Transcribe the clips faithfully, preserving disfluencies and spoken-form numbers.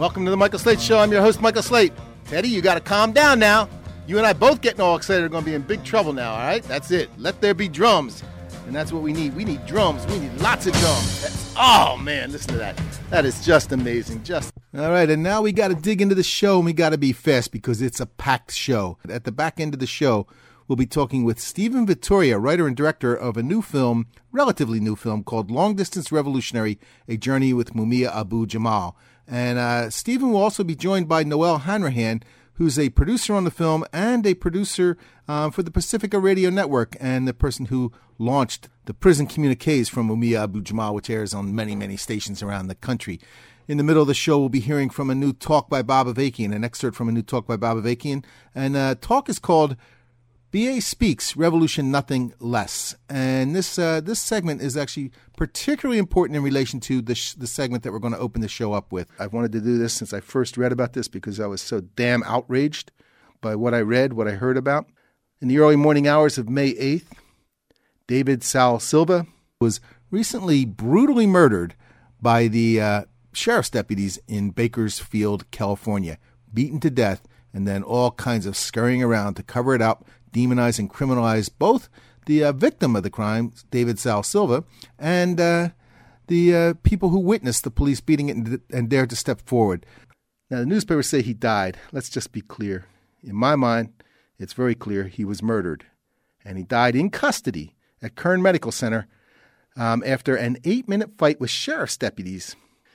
Welcome to the Michael Slate Show. I'm your host, Michael Slate. Teddy, you got to calm down now. You and I both getting all excited are going to be in big trouble now, all right? That's it. Let there be drums. And that's what we need. We need drums. We need lots of drums. That's, oh, man, listen to that. That is just amazing. Just all right, and now we got to dig into the show, and we got to be fast because it's a packed show. At the back end of the show, we'll be talking with Stephen Vittoria, writer and director of a new film, relatively new film, called Long Distance Revolutionary, A Journey with Mumia Abu-Jamal. And uh, Stephen will also be joined by Noel Hanrahan, who's a producer on the film and a producer uh, for the Pacifica Radio Network and the person who launched the Prison Communiques from Mumia Abu-Jamal, which airs on many, many stations around the country. In the middle of the show, we'll be hearing from a new talk by Bob Avakian, an excerpt from a new talk by Bob Avakian. And uh, talk is called B A Speaks, Revolution Nothing Less. And this uh, this segment is actually particularly important in relation to the, sh- the segment that we're going to open the show up with. I've wanted to do this since I first read about this because I was so damn outraged by what I read, what I heard about. In the early morning hours of May eighth, David Sal Silva was recently brutally murdered by the uh, sheriff's deputies in Bakersfield, California, beaten to death, and then all kinds of scurrying around to cover it up, demonize and criminalize both the uh, victim of the crime, David Sal Silva, and uh, the uh, people who witnessed the police beating it and, and dared to step forward. Now, the newspapers say he died. Let's just be clear. In my mind, it's very clear he was murdered. And he died in custody at Kern Medical Center um, after an eight-minute fight with sheriff's deputies.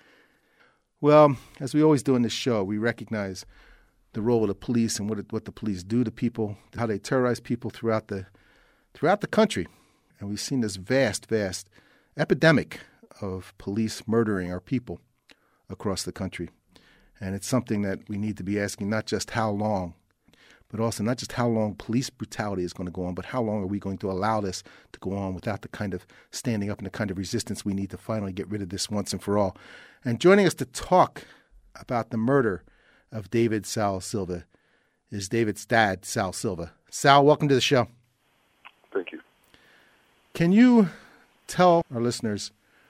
Well, as we always do in this show, we recognize the role of the police and what it, what the police do to people, how they terrorize people throughout the throughout the country. And we've seen this vast, vast epidemic of police murdering our people across the country. And it's something that we need to be asking not just how long, but also not just how long police brutality is going to go on, but how long are we going to allow this to go on without the kind of standing up and the kind of resistance we need to finally get rid of this once and for all. And joining us to talk about the murder of David Sal Silva is David's dad, Sal Silva. Sal, welcome to the show. Thank you. Can you tell our listeners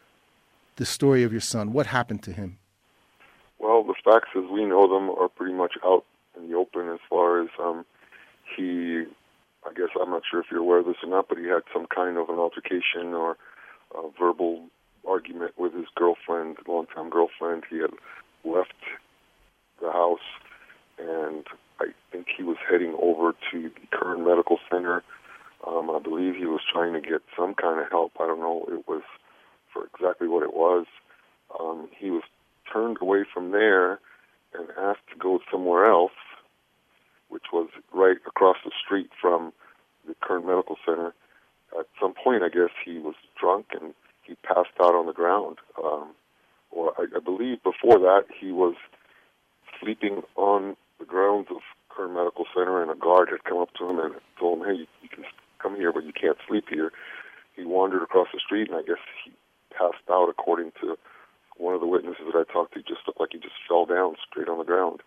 the story of your son? What happened to him? Well, the facts as we know them are pretty much out in the open as far as um, he, I guess I'm not sure if you're aware of this or not, but he had some kind of an altercation or a verbal argument with his girlfriend, longtime girlfriend. He had left the house, and I think he was heading over to the Kern Medical Center. Um, I believe he was trying to get some kind of help. I don't know it was for exactly what it was. Um, he was turned away from there and asked to go somewhere else, which was right across the street from the Kern Medical Center. At some point, I guess he was drunk and he passed out on the ground. Um, or I, I believe before that he was sleeping on the grounds of Kern Medical Center, and a guard had come up to him and told him, hey, you, you can come here, but you can't sleep here. He wandered across the street, and I guess he passed out, according to one of the witnesses that I talked to. Just looked like he just fell down straight on the ground.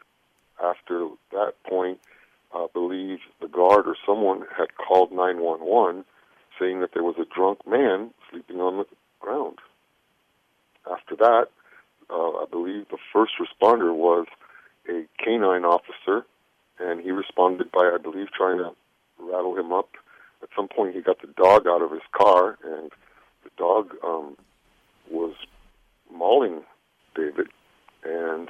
After that point, I believe the guard or someone had called nine one one, saying that there was a drunk man sleeping on the ground. After that, uh, I believe the first responder was a canine officer, and he responded by, I believe, trying to rattle him up. At some point, he got the dog out of his car, and the dog um, was mauling David. And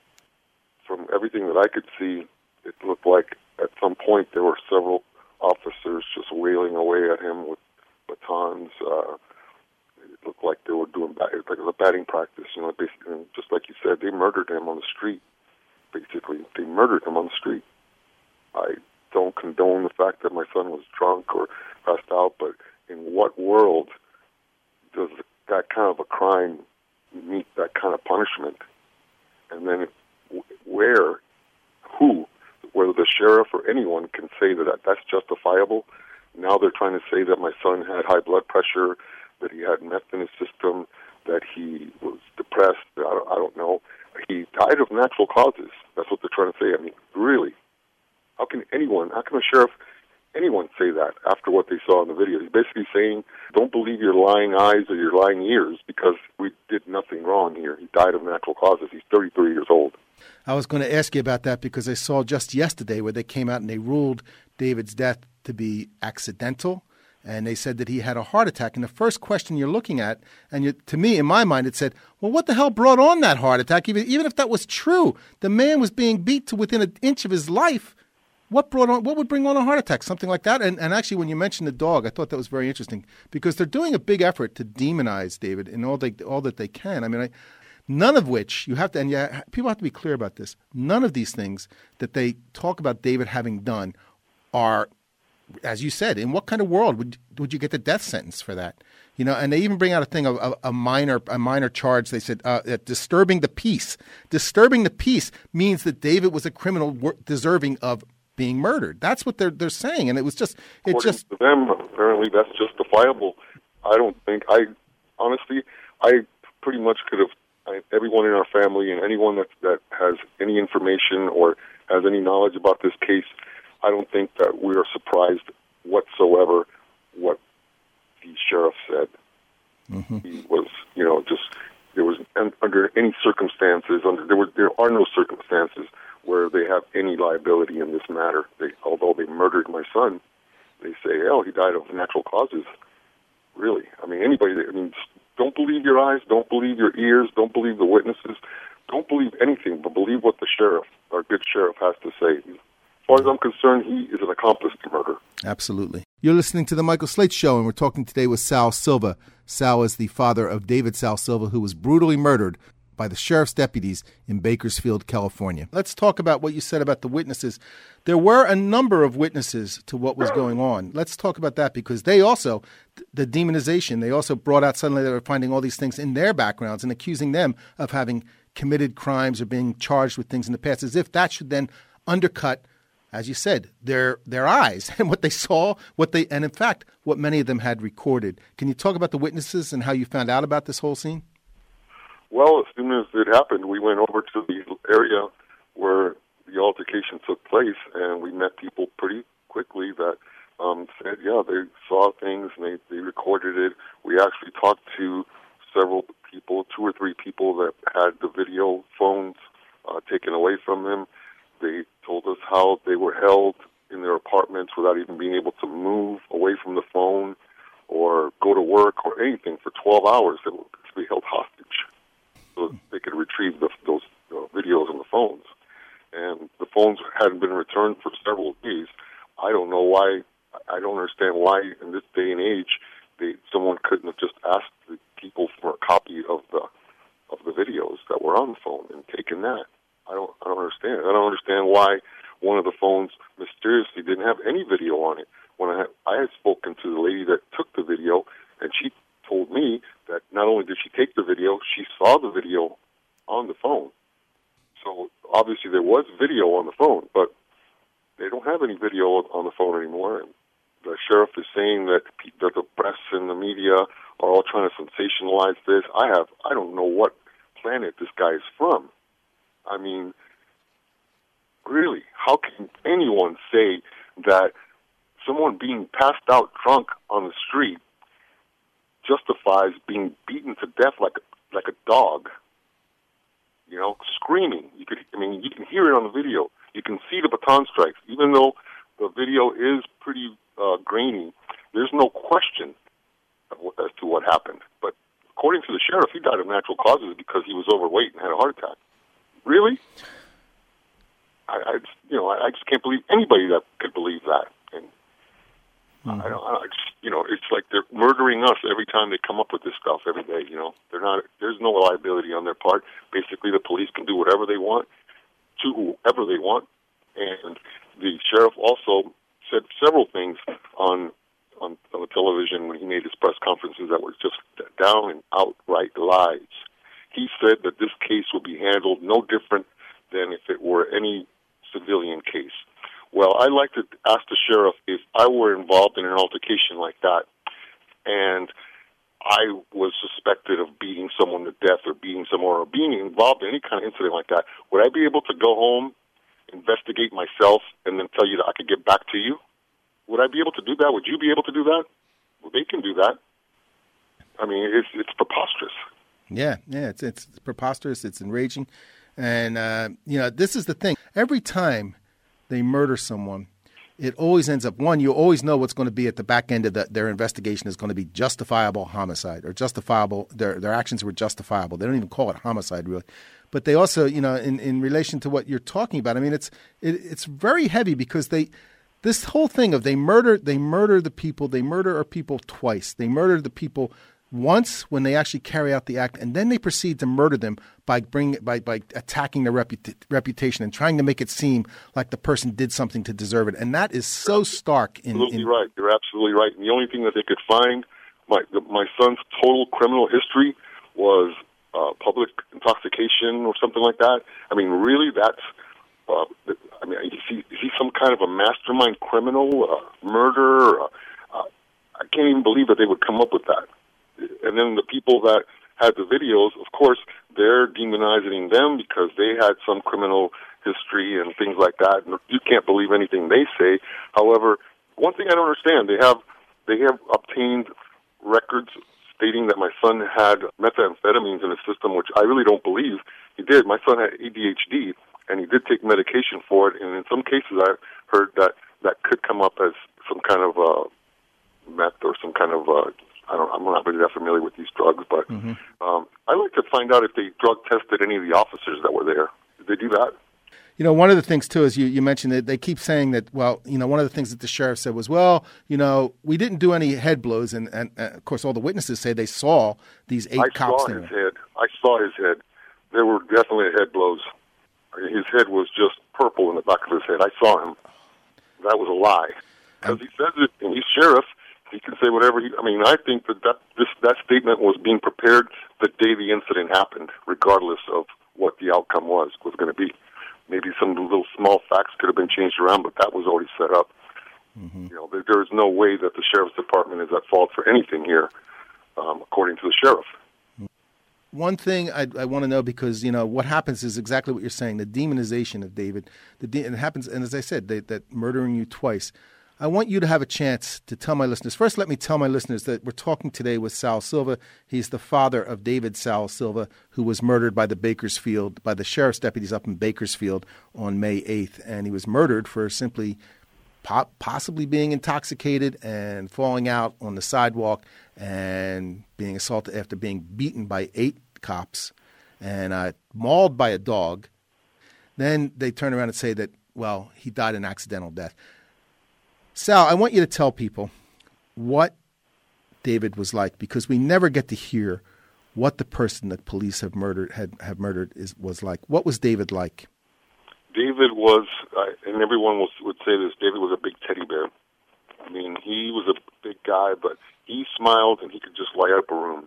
from everything that I could see, it looked like at some point there were several officers just wailing away at him with batons. Uh, it looked like they were doing bat- like it was a batting practice, you know. Basically, and just like you said, they murdered him on the street. Basically, they murdered him on the street. I don't condone the fact that my son was drunk or passed out, but in what world does that kind of a crime meet that kind of punishment? And then where, who, whether the sheriff or anyone can say that that's justifiable. Now they're trying to say that my son had high blood pressure, that he had meth in his system, that he was depressed. I don't, I don't know. He died of natural causes. That's what they're trying to say. I mean, really, how can anyone, how can a sheriff anyone say that after what they saw in the video. He's basically saying, don't believe your lying eyes or your lying ears because we did nothing wrong here. He died of natural causes. He's thirty-three years old. I was going to ask you about that because I saw just yesterday where they came out and they ruled David's death to be accidental. And they said that he had a heart attack. And the first question you're looking at, and you, to me, in my mind, it said, well, what the hell brought on that heart attack? Even, even if that was true, the man was being beat to within an inch of his life. What brought on? What would bring on a heart attack? Something like that? And, and actually, when you mentioned the dog, I thought that was very interesting because they're doing a big effort to demonize David in all, they, all that they can. I mean, I, none of which you have to, and yeah, people have to be clear about this. None of these things that they talk about David having done are, as you said, in what kind of world would would you get the death sentence for that? You know, and they even bring out a thing of a, a minor a minor charge. They said uh, that disturbing the peace. Disturbing the peace means that David was a criminal wor- deserving of being murdered. That's what they're they're saying, and it was just it According just to them apparently that's justifiable. I don't think I honestly I pretty much could have I, everyone in our family and anyone that that has any information or has any knowledge about this case. I don't think that we are surprised whatsoever what the sheriff said. Mm-hmm. He was, you know, just there was under any circumstances, under there were there are no circumstances where they have any liability in this matter. They, although they murdered my son, they say, "Oh, he died of natural causes." Really, I mean, anybody. I mean, don't believe your eyes, don't believe your ears, don't believe the witnesses, don't believe anything, but believe what the sheriff, our good sheriff, has to say. As far as I'm concerned, he is an accomplice to murder. Absolutely. You're listening to The Michael Slate Show, and we're talking today with Sal Silva. Sal is the father of David Sal Silva, who was brutally murdered by the sheriff's deputies in Bakersfield, California. Let's talk about what you said about the witnesses. There were a number of witnesses to what was going on. Let's talk about that because they also, the demonization, they also brought out suddenly they were finding all these things in their backgrounds and accusing them of having committed crimes or being charged with things in the past, as if that should then undercut, as you said, their their eyes and what they saw, what they and in fact, what many of them had recorded. Can you talk about the witnesses and how you found out about this whole scene? Well, as soon as it happened, we went over to the area where the altercation took place, and we met people pretty quickly that um, said, yeah, they saw things and they, they recorded it. We actually talked to several people, two or three people that had the video phones uh, taken away from them. They told us how they were held in their apartments without even being able to move away from the phone or go to work or anything for twelve hours. They were basically held hostage so they could retrieve the, those uh, videos on the phones. And the phones hadn't been returned for several days. I don't know why. I don't understand why in this day and age they, someone couldn't have just asked the people for a copy of the of the videos that were on the phone and taken that. I don't. I don't understand. I don't understand why one of the phones mysteriously didn't have any video on it. When I had, I had spoken to the lady that took the video, and she told me that not only did she take the video, she saw the video on the phone. So obviously there was video on the phone, but they don't have any video on the phone anymore. And the sheriff is saying that that the press and the media are all trying to sensationalize this. I have. I don't know what planet this guy is from. I mean, really, how can anyone say that someone being passed out drunk on the street justifies being beaten to death like a, like a dog? You know, screaming. You could, I mean, you can hear it on the video. You can see the baton strikes, even though the video is pretty uh, grainy. There's no question as to what happened. But according to the sheriff, he died of natural causes because he was overweight and had a heart attack. Really? I, I just, you know, I, I just can't believe anybody that could believe that. And mm-hmm. I don't, I just, you know, it's like they're murdering us every time they come up with this stuff every day. You know, they're not. There's no liability on their part. Basically, the police can do whatever they want to whoever they want. And the sheriff also said several things on on, on the television when he made his press conferences that were just down and outright lies. He said that this case will be handled no different than if it were any civilian case. Well, I'd like to ask the sheriff if I were involved in an altercation like that and I was suspected of beating someone to death or beating someone or being involved in any kind of incident like that, would I be able to go home, investigate myself, and then tell you that I could get back to you? would I be able to do that? Would you be able to do that? Well, they can do that. I mean, it's it's preposterous. Yeah, yeah, it's it's preposterous. It's enraging, and uh, you know, this is the thing. Every time they murder someone, it always ends up, one, you always know what's going to be at the back end of the, their investigation is going to be justifiable homicide or justifiable, their their actions were justifiable. They don't even call it homicide, really. But they also, you know, in, in relation to what you're talking about, I mean, it's it, it's very heavy because they, this whole thing of they murder, they murder the people, they murder our people twice. They murder the people once when they actually carry out the act, and then they proceed to murder them by bring by by attacking their reputa- reputation and trying to make it seem like the person did something to deserve it. And that is so stark. In, absolutely in, right. You're absolutely right. And the only thing that they could find, my the, my son's total criminal history was uh, public intoxication or something like that. I mean, really, that's. Uh, I mean, is he, is he some kind of a mastermind criminal, uh, murderer? Uh, uh, I can't even believe that they would come up with that. And then the people that had the videos, of course, they're demonizing them because they had some criminal history and things like that. You can't believe anything they say. However, one thing I don't understand, they have they have obtained records stating that my son had methamphetamines in his system, which I really don't believe he did. My son had A D H D, and he did take medication for it. And in some cases, I've heard that that could come up as some kind of uh, meth or some kind of uh, I don't, I'm not really that familiar with these drugs, but mm-hmm. um, I'd like to find out if they drug tested any of the officers that were there. Did they do that? You know, one of the things, too, is you, you mentioned that they keep saying that, well, you know, one of the things that the sheriff said was, well, you know, we didn't do any head blows. And, and uh, of course, all the witnesses say they saw these eight I cops. I saw his head. I saw his head. There were definitely head blows. His head was just purple in the back of his head. I saw him. That was a lie. Because he says it, and he's sheriff. He can say whatever he. I mean, I think that that, this, that statement was being prepared the day the incident happened, regardless of what the outcome was was going to be. Maybe some little small facts could have been changed around, but that was already set up. Mm-hmm. You know, there, there is no way that the sheriff's department is at fault for anything here, um, according to the sheriff. One thing I, I want to know, because, you know, what happens is exactly what you're saying, the demonization of David. The de- it happens, and as I said, they, that murdering you twice. I want you to have a chance to tell my listeners. First, let me tell my listeners that we're talking today with Sal Silva. He's the father of David Sal Silva, who was murdered by the Bakersfield, by the sheriff's deputies up in Bakersfield on May eighth. And he was murdered for simply po- possibly being intoxicated and falling out on the sidewalk and being assaulted after being beaten by eight cops and uh, mauled by a dog. Then they turn around and say that, well, he died an accidental death. Sal, I want you to tell people what David was like, because we never get to hear what the person that police have murdered had have murdered is was like. What was David like? David was, uh, and everyone was, would say this, David was a big teddy bear. I mean, he was a big guy, but he smiled and he could just light up a room.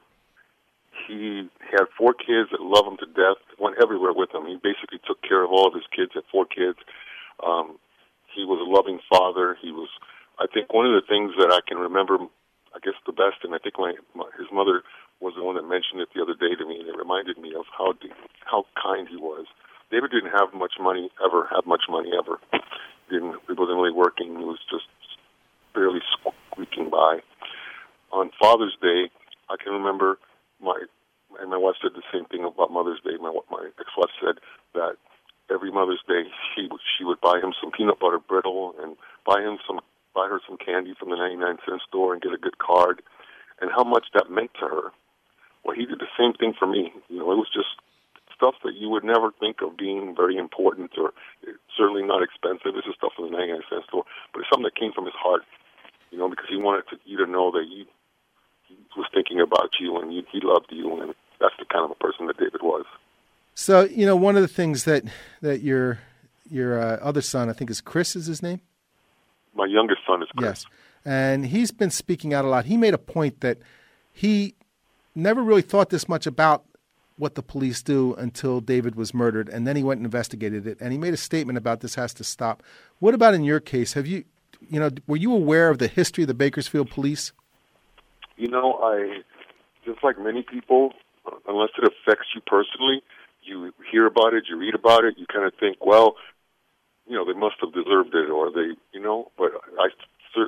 He had four kids that loved him to death, went everywhere with him. He basically took care of all of his kids, had four kids. Um, He was a loving father. He was, I think, one of the things that I can remember, I guess, the best, and I think my, my his mother was the one that mentioned it the other day to me, and it reminded me of how how kind he was. David didn't have much money, ever have much money, ever. He didn't, he wasn't really working. He was just barely squeaking by. On Father's Day, I can remember my, and my wife said the same thing about Mother's Day. My, my ex-wife said that every Mother's Day, she she would buy him some peanut butter brittle and buy him some buy her some candy from the ninety-nine cent store and get a good card, and how much that meant to her. Well, he did the same thing for me. You know, it was just stuff that you would never think of being very important or certainly not expensive. This is stuff from the ninety-nine cent store, but it's something that came from his heart. You know, because he wanted to, you to know that he, he was thinking about you and he, he loved you, and that's the kind of a person that David was. So, you know, one of the things that, that your your uh, other son, I think is Chris is his name? My youngest son is Chris. Yes. And he's been speaking out a lot. He made a point that he never really thought this much about what the police do until David was murdered, and then he went and investigated it. And he made a statement about this has to stop. What about in your case? Have you, you know, were you aware of the history of the Bakersfield police? You know, I, just like many people, unless it affects you personally, you hear about it, you read about it, you kind of think, well, you know, they must have deserved it, or they, you know, but I certainly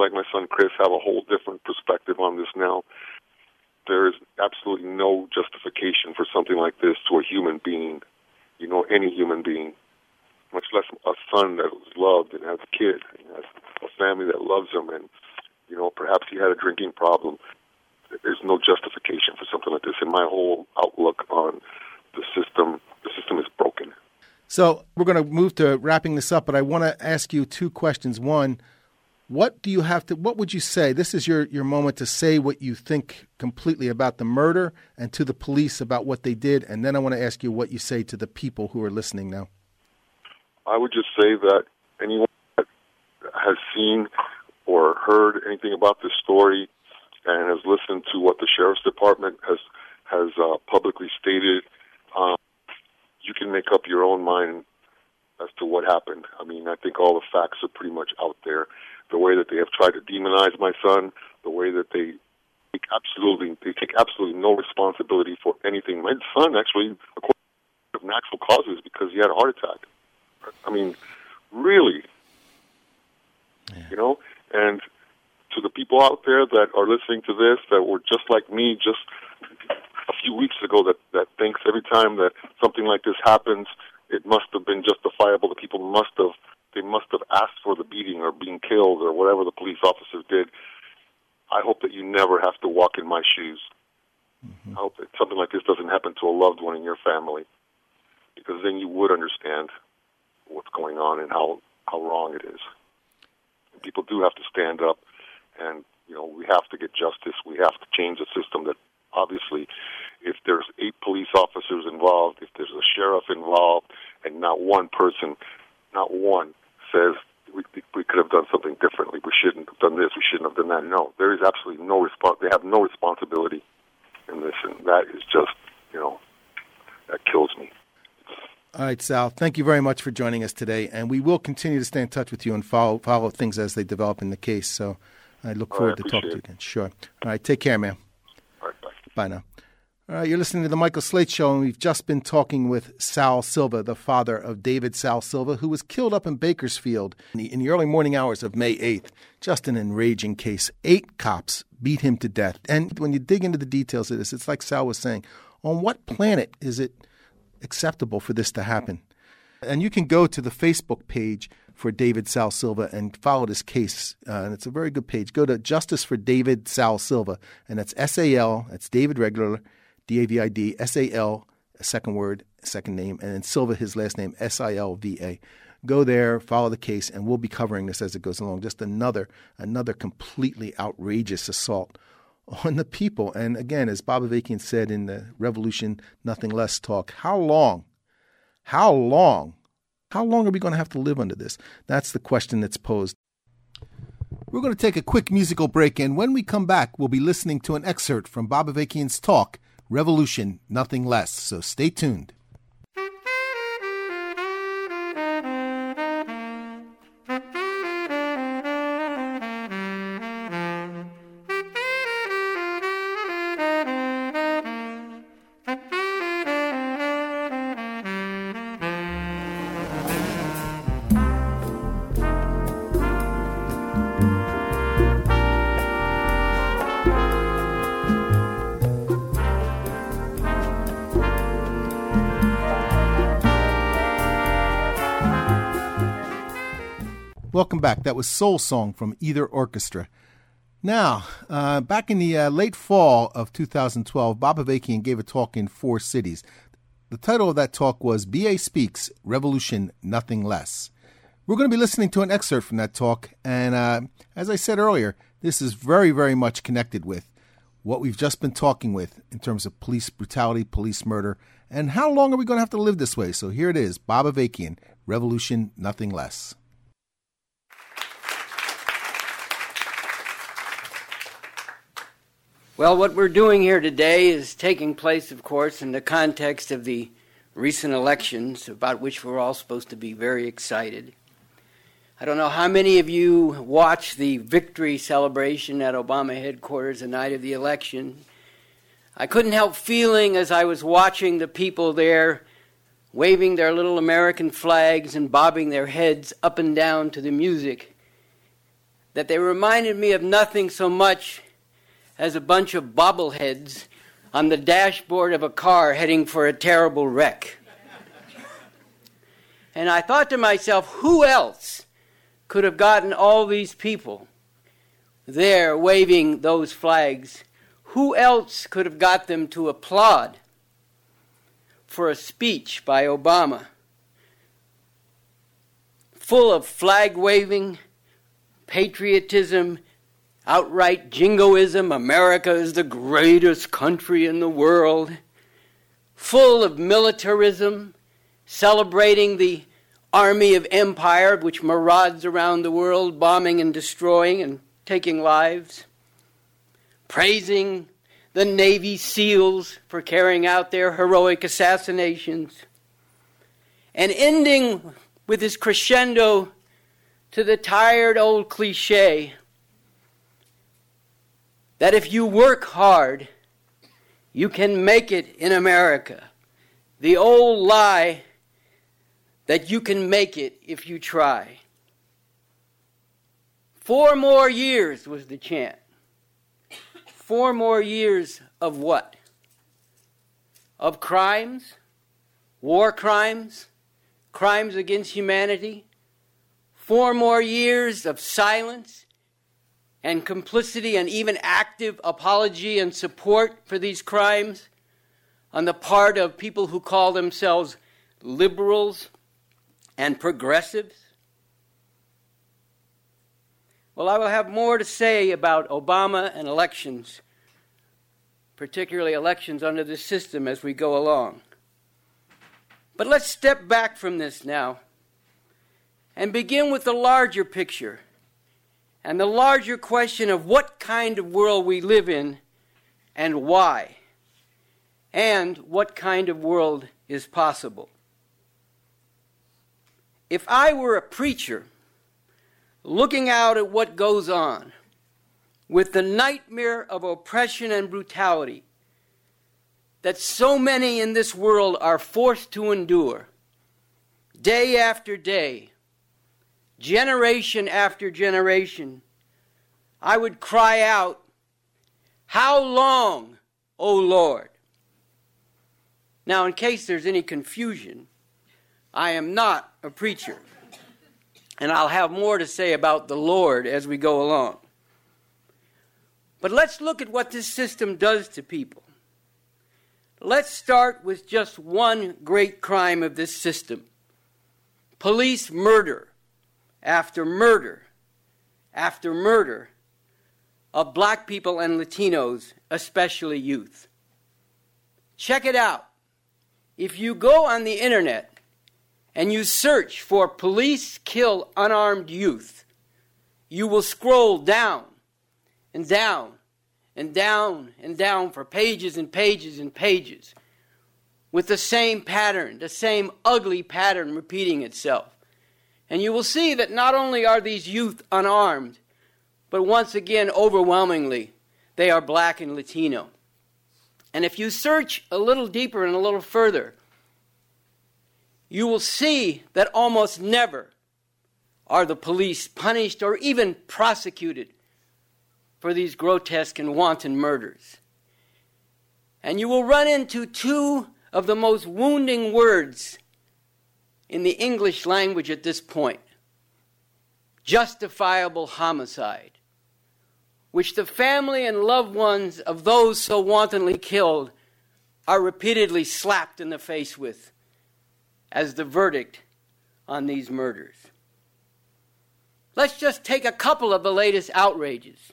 like my son Chris, have a whole different perspective on this now. There is absolutely no justification for something like this to a human being, you know, any human being, much less a son that was loved and has a kid, and has a family that loves him, and, you know, perhaps he had a drinking problem. There's no justification for something like this, and my whole outlook on the system, the system is broken. So we're going to move to wrapping this up, but I want to ask you two questions. One, what do you have to, what would you say? This is your, your moment to say what you think completely about the murder and to the police about what they did. And then I want to ask you what you say to the people who are listening now. I would just say that anyone that has seen or heard anything about this story and has listened to what the Sheriff's Department has, has uh, publicly stated, um, you can make up your own mind as to what happened. I mean, I think all the facts are pretty much out there. The way that they have tried to demonize my son, the way that they take absolutely they take absolutely no responsibility for anything. My son actually, according to natural causes, because he had a heart attack. I mean, really, yeah. You know. And to the people out there that are listening to this, that were just like me, just a few weeks ago, that that thinks every time that something like this happens, it must have been justifiable. The people must have. They must have asked for the beating or being killed or whatever the police officers did. I hope that you never have to walk in my shoes. Mm-hmm. I hope that something like this doesn't happen to a loved one in your family, because then you would understand what's going on and how, how wrong it is. And people do have to stand up, and, you know, we have to get justice. We have to change the system that, obviously, if there's eight police officers involved, if there's a sheriff involved, and not one person, not one, says we, we could have done something differently. We shouldn't have done this. We shouldn't have done that. No, there is absolutely no response. They have no responsibility in this, and that is just, you know, that kills me. All right, Sal, thank you very much for joining us today, and we will continue to stay in touch with you and follow follow things as they develop in the case. So I look All forward right, to talking it. to you again. Sure. All right, take care, man. All right, bye. Bye now. All right, you're listening to The Michael Slate Show, and we've just been talking with Sal Silva, the father of David Sal Silva, who was killed up in Bakersfield in the, in the early morning hours of May eighth. Just an enraging case. Eight cops beat him to death. And when you dig into the details of this, it's like Sal was saying, on what planet is it acceptable for this to happen? And you can go to the Facebook page for David Sal Silva and follow this case. Uh, and it's a very good page. Go to Justice for David Sal Silva, and that's S A L, that's David regular, D A V I D, S A L, a second word, a second name, and then Silva, his last name, S I L V A. Go there, follow the case, and we'll be covering this as it goes along. Just another another completely outrageous assault on the people. And again, as Bob Avakian said in the Revolution Nothing Less talk, how long, how long, how long are we going to have to live under this? That's the question that's posed. We're going to take a quick musical break, and when we come back, we'll be listening to an excerpt from Bob Avakian's talk, Revolution, Nothing Less. So stay tuned. Welcome back. That was Soul Song from Either Orchestra. Now, uh, back in the uh, late fall of two thousand twelve, Bob Avakian gave a talk in four cities. The title of that talk was B A Speaks, Revolution, Nothing Less. We're going to be listening to an excerpt from that talk, and uh, as I said earlier, this is very, very much connected with what we've just been talking with in terms of police brutality, police murder, and how long are we going to have to live this way? So here it is, Bob Avakian, Revolution, Nothing Less. Well, what we're doing here today is taking place, of course, in the context of the recent elections, about which we're all supposed to be very excited. I don't know how many of you watched the victory celebration at Obama headquarters the night of the election. I couldn't help feeling as I was watching the people there waving their little American flags and bobbing their heads up and down to the music, that they reminded me of nothing so much as a bunch of bobbleheads on the dashboard of a car heading for a terrible wreck. And I thought to myself, who else could have gotten all these people there waving those flags? Who else could have got them to applaud for a speech by Obama, full of flag waving, patriotism, outright jingoism, America is the greatest country in the world, full of militarism, celebrating the army of empire which marauds around the world, bombing and destroying and taking lives, praising the Navy SEALs for carrying out their heroic assassinations, and ending with his crescendo to the tired old cliche that if you work hard, you can make it in America. The old lie that you can make it if you try. Four more years was the chant. Four more years of what? Of crimes, war crimes, crimes against humanity. Four more years of silence and complicity and even active apology and support for these crimes on the part of people who call themselves liberals and progressives. Well, I will have more to say about Obama and elections, particularly elections under this system as we go along. But let's step back from this now and begin with the larger picture and the larger question of what kind of world we live in and why, and what kind of world is possible. If I were a preacher looking out at what goes on with the nightmare of oppression and brutality that so many in this world are forced to endure day after day, generation after generation, I would cry out, "How long, O Lord?" Now, in case there's any confusion, I am not a preacher, and I'll have more to say about the Lord as we go along. But let's look at what this system does to people. Let's start with just one great crime of this system: police murder after murder after murder of black people and Latinos, especially youth. Check it out. If you go on the internet and you search for police kill unarmed youth, you will scroll down and down and down and down for pages and pages and pages with the same pattern, the same ugly pattern repeating itself. And you will see that not only are these youth unarmed, but once again, overwhelmingly, they are black and Latino. And if you search a little deeper and a little further, you will see that almost never are the police punished or even prosecuted for these grotesque and wanton murders. And you will run into two of the most wounding words in the English language at this point: justifiable homicide, which the family and loved ones of those so wantonly killed are repeatedly slapped in the face with as the verdict on these murders. Let's just take a couple of the latest outrages.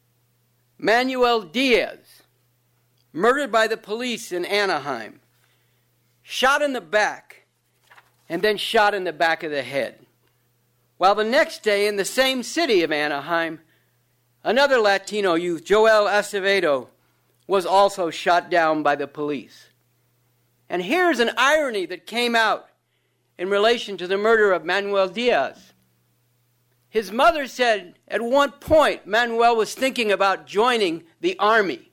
Manuel Diaz, murdered by the police in Anaheim, shot in the back and then shot in the back of the head. While the next day in the same city of Anaheim, another Latino youth, Joel Acevedo, was also shot down by the police. And here's an irony that came out in relation to the murder of Manuel Diaz. His mother said at one point Manuel was thinking about joining the army.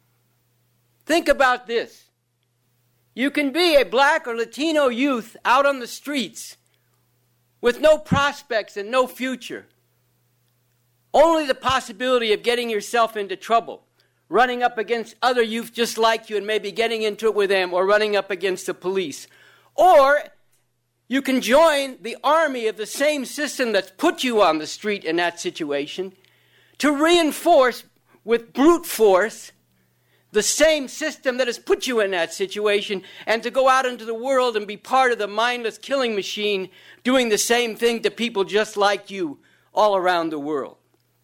Think about this. You can be a black or Latino youth out on the streets with no prospects and no future, only the possibility of getting yourself into trouble, running up against other youth just like you and maybe getting into it with them, or running up against the police. Or you can join the army of the same system that's put you on the street in that situation to reinforce with brute force the same system that has put you in that situation, and to go out into the world and be part of the mindless killing machine doing the same thing to people just like you all around the world.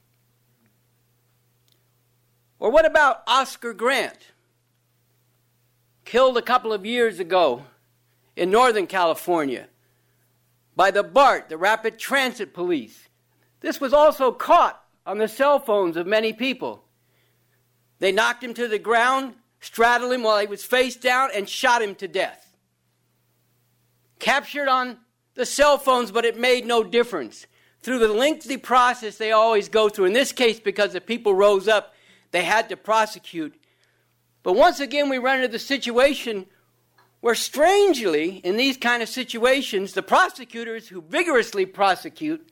Or what about Oscar Grant? Killed a couple of years ago in Northern California by the BART, the Rapid Transit Police. This was also caught on the cell phones of many people. They knocked him to the ground, straddled him while he was face down, and shot him to death. Captured on the cell phones, but it made no difference. Through the lengthy process they always go through, in this case because the people rose up, they had to prosecute. But once again we run into the situation where, strangely, in these kind of situations, the prosecutors who vigorously prosecute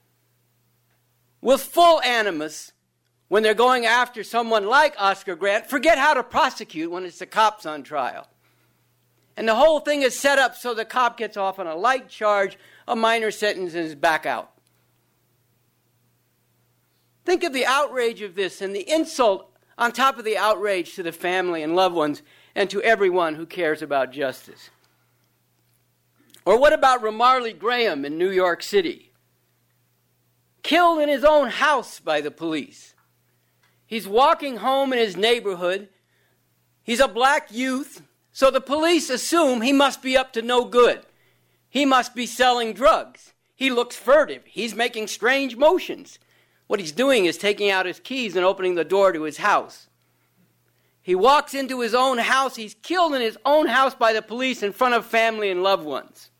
with full animus, when they're going after someone like Oscar Grant, forget how to prosecute when it's the cops on trial. And the whole thing is set up so the cop gets off on a light charge, a minor sentence, and is back out. Think of the outrage of this and the insult on top of the outrage to the family and loved ones and to everyone who cares about justice. Or what about Ramarley Graham in New York City? Killed in his own house by the police. He's walking home in his neighborhood. He's a black youth, so the police assume he must be up to no good. He must be selling drugs. He looks furtive. He's making strange motions. What he's doing is taking out his keys and opening the door to his house. He walks into his own house. He's killed in his own house by the police in front of family and loved ones.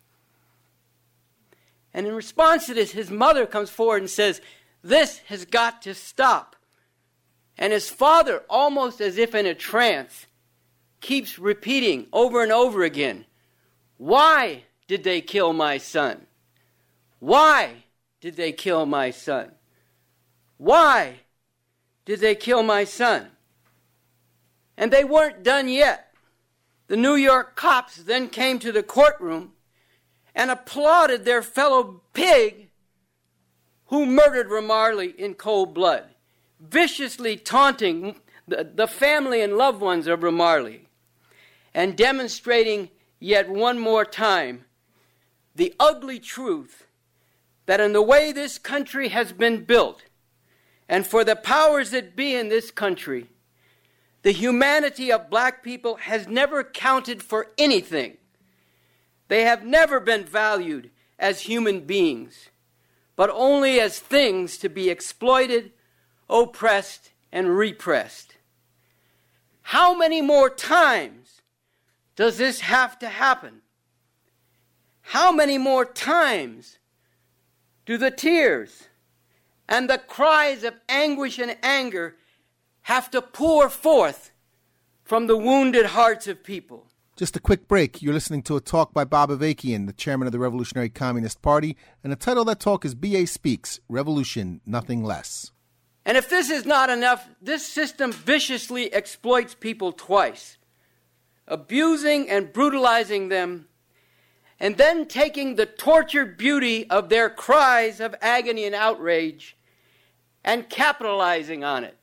And in response to this, his mother comes forward and says, "This has got to stop." And his father, almost as if in a trance, keeps repeating over and over again, "Why did they kill my son? Why did they kill my son? Why did they kill my son?" And they weren't done yet. The New York cops then came to the courtroom and applauded their fellow pig who murdered Ramarley in cold blood, viciously taunting the, the family and loved ones of Ramarley, and demonstrating yet one more time the ugly truth that in the way this country has been built, and for the powers that be in this country, the humanity of black people has never counted for anything. They have never been valued as human beings, but only as things to be exploited, oppressed, and repressed. How many more times does this have to happen? How many more times do the tears and the cries of anguish and anger have to pour forth from the wounded hearts of people? Just a quick break. You're listening to a talk by Bob Avakian, the chairman of the Revolutionary Communist Party, and the title of that talk is B A Speaks, Revolution, Nothing Less. And if this is not enough, this system viciously exploits people twice, abusing and brutalizing them, and then taking the tortured beauty of their cries of agony and outrage and capitalizing on it,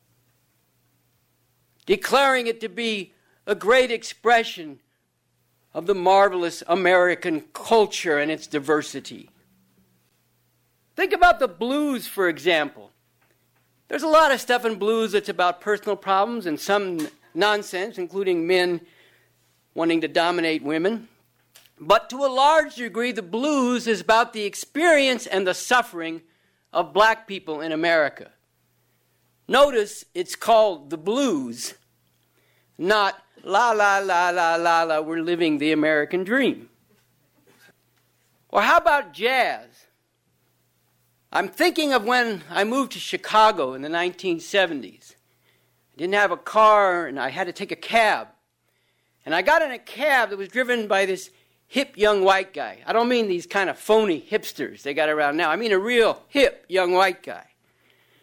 declaring it to be a great expression of the marvelous American culture and its diversity. Think about the blues, for example. There's a lot of stuff in blues that's about personal problems and some nonsense, including men wanting to dominate women. But to a large degree, the blues is about the experience and the suffering of black people in America. Notice it's called the blues, not la, la, la, la, la, la, we're living the American dream. Or how about jazz? I'm thinking of when I moved to Chicago in the nineteen seventies. I didn't have a car, and I had to take a cab. And I got in a cab that was driven by this hip young white guy. I don't mean these kind of phony hipsters they got around now. I mean a real hip young white guy.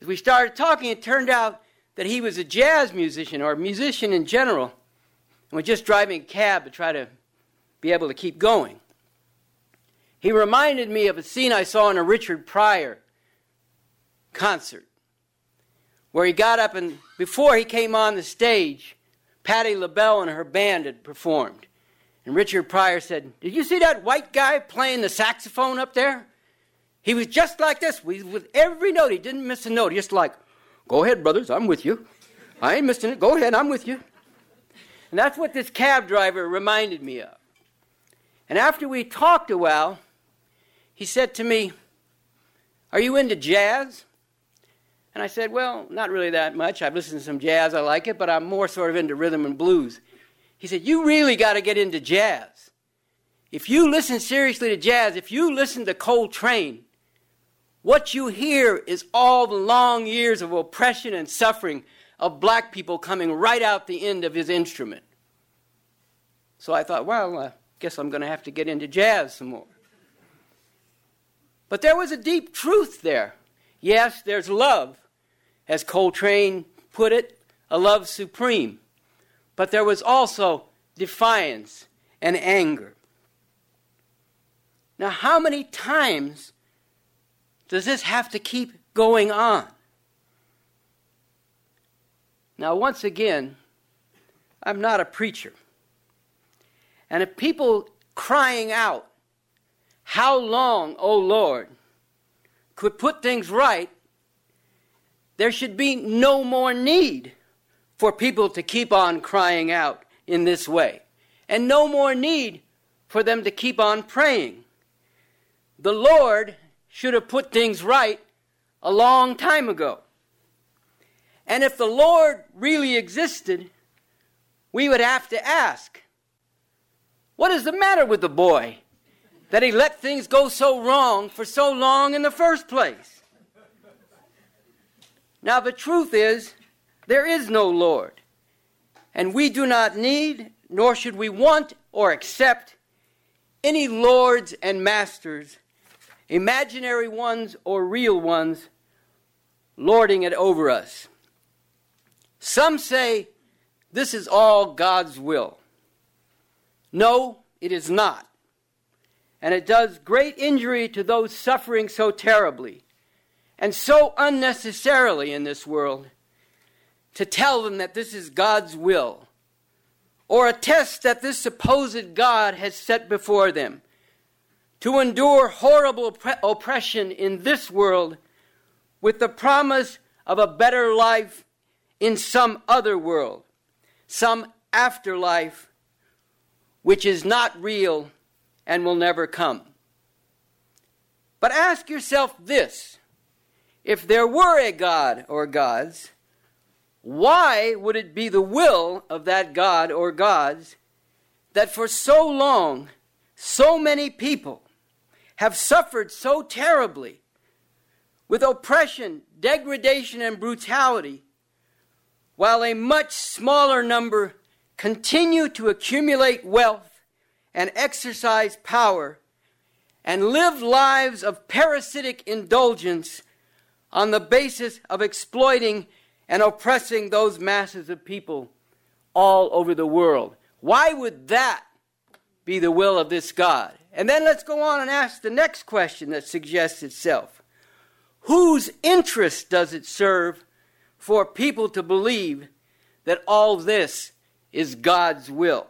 As we started talking, it turned out that he was a jazz musician, or a musician in general, and was just driving a cab to try to be able to keep going. He reminded me of a scene I saw in a Richard Pryor concert, where he got up and before he came on the stage, Patti LaBelle and her band had performed. And Richard Pryor said, "Did you see that white guy playing the saxophone up there? He was just like this, with every note. He didn't miss a note. Just like, go ahead, brothers, I'm with you. I ain't missing it. Go ahead, I'm with you." And that's what this cab driver reminded me of. And after we talked a while, he said to me, "Are you into jazz?" And I said, "Well, not really that much. I've listened to some jazz. I like it, but I'm more sort of into rhythm and blues." He said, "You really got to get into jazz. If you listen seriously to jazz, if you listen to Coltrane, what you hear is all the long years of oppression and suffering of black people coming right out the end of his instrument." So I thought, well, I guess I'm going to have to get into jazz some more. But there was a deep truth there. Yes, there's love, as Coltrane put it, a love supreme. But there was also defiance and anger. Now, how many times does this have to keep going on? Now, once again, I'm not a preacher. And if people crying out, "How long, O Lord," could put things right, there should be no more need for people to keep on crying out in this way, and no more need for them to keep on praying. The Lord should have put things right a long time ago. And if the Lord really existed, we would have to ask, what is the matter with the boy that he let things go so wrong for so long in the first place? Now, the truth is, there is no Lord, and we do not need, nor should we want or accept any lords and masters, imaginary ones or real ones, lording it over us. Some say this is all God's will. No, it is not. And it does great injury to those suffering so terribly and so unnecessarily in this world to tell them that this is God's will, or a test that this supposed God has set before them, to endure horrible opp- oppression in this world with the promise of a better life in some other world, some afterlife which is not real and will never come. But ask yourself this: if there were a God or gods, why would it be the will of that God or gods that for so long so many people have suffered so terribly with oppression, degradation, and brutality, while a much smaller number continue to accumulate wealth and exercise power and live lives of parasitic indulgence on the basis of exploiting and oppressing those masses of people all over the world? Why would that be the will of this God? And then let's go on and ask the next question that suggests itself. Whose interest does it serve for people to believe that all this is God's will?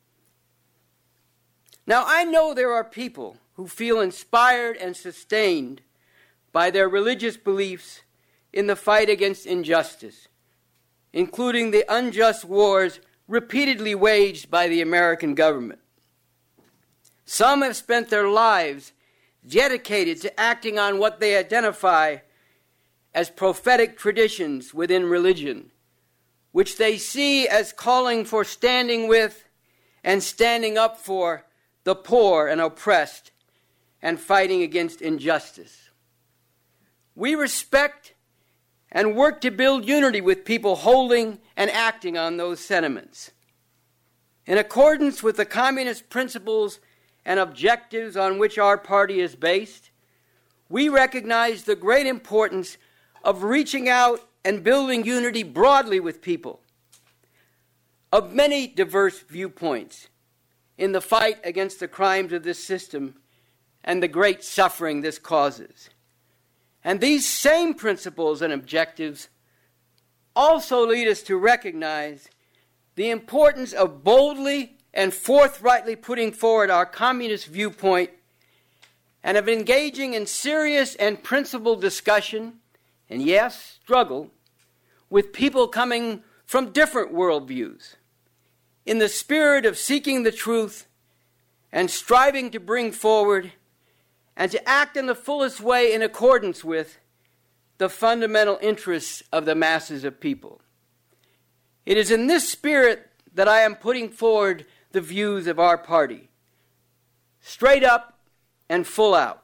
Now, I know there are people who feel inspired and sustained by their religious beliefs in the fight against injustice, including the unjust wars repeatedly waged by the American government. Some have spent their lives dedicated to acting on what they identify as prophetic traditions within religion, which they see as calling for standing with and standing up for the poor and oppressed and fighting against injustice. We respect and work to build unity with people holding and acting on those sentiments. In accordance with the communist principles and objectives on which our party is based, we recognize the great importance of reaching out and building unity broadly with people of many diverse viewpoints in the fight against the crimes of this system and the great suffering this causes. And these same principles and objectives also lead us to recognize the importance of boldly and forthrightly putting forward our communist viewpoint and of engaging in serious and principled discussion, and yes, struggle, with people coming from different worldviews, in the spirit of seeking the truth and striving to bring forward and to act in the fullest way in accordance with the fundamental interests of the masses of people. It is in this spirit that I am putting forward the views of our party, straight up and full out.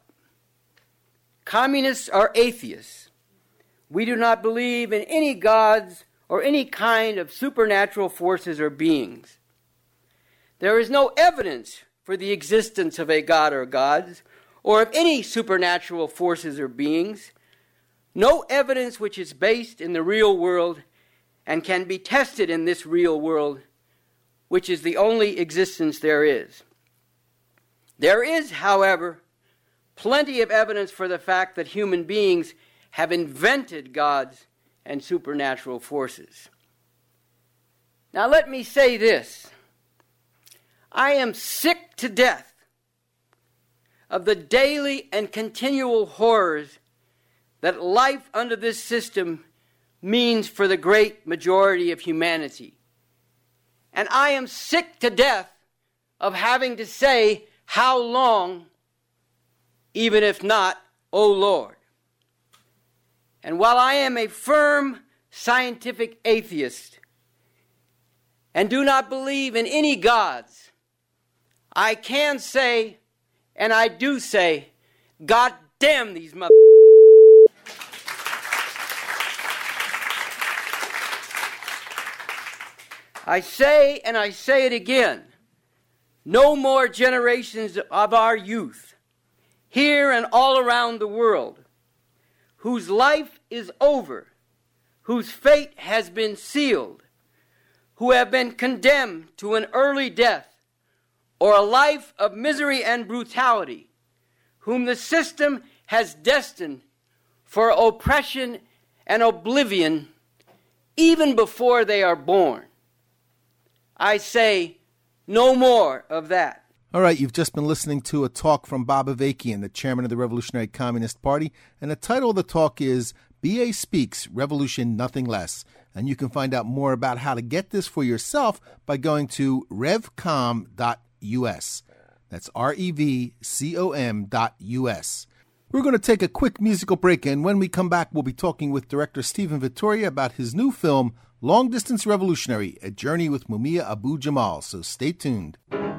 Communists are atheists. We do not believe in any gods or any kind of supernatural forces or beings. There is no evidence for the existence of a god or gods, or of any supernatural forces or beings, no evidence which is based in the real world and can be tested in this real world, which is the only existence there is. There is, however, plenty of evidence for the fact that human beings have invented gods and supernatural forces. Now let me say this. I am sick to death of the daily and continual horrors that life under this system means for the great majority of humanity. And I am sick to death of having to say, how long, even if not, O Lord. And while I am a firm scientific atheist and do not believe in any gods, I can say, and I do say, God damn these mother... I say, and I say it again, no more generations of our youth, here and all around the world, whose life is over, whose fate has been sealed, who have been condemned to an early death, or a life of misery and brutality, whom the system has destined for oppression and oblivion even before they are born. I say no more of that. All right, you've just been listening to a talk from Bob Avakian, the chairman of the Revolutionary Communist Party, and the title of the talk is B A Speaks, Revolution Nothing Less. And you can find out more about how to get this for yourself by going to revcom dot U S. That's R E V C O M dot U S. We're going to take a quick musical break, and when we come back, we'll be talking with director Stephen Vittoria about his new film, Long Distance Revolutionary, A Journey with Mumia Abu-Jamal. So stay tuned.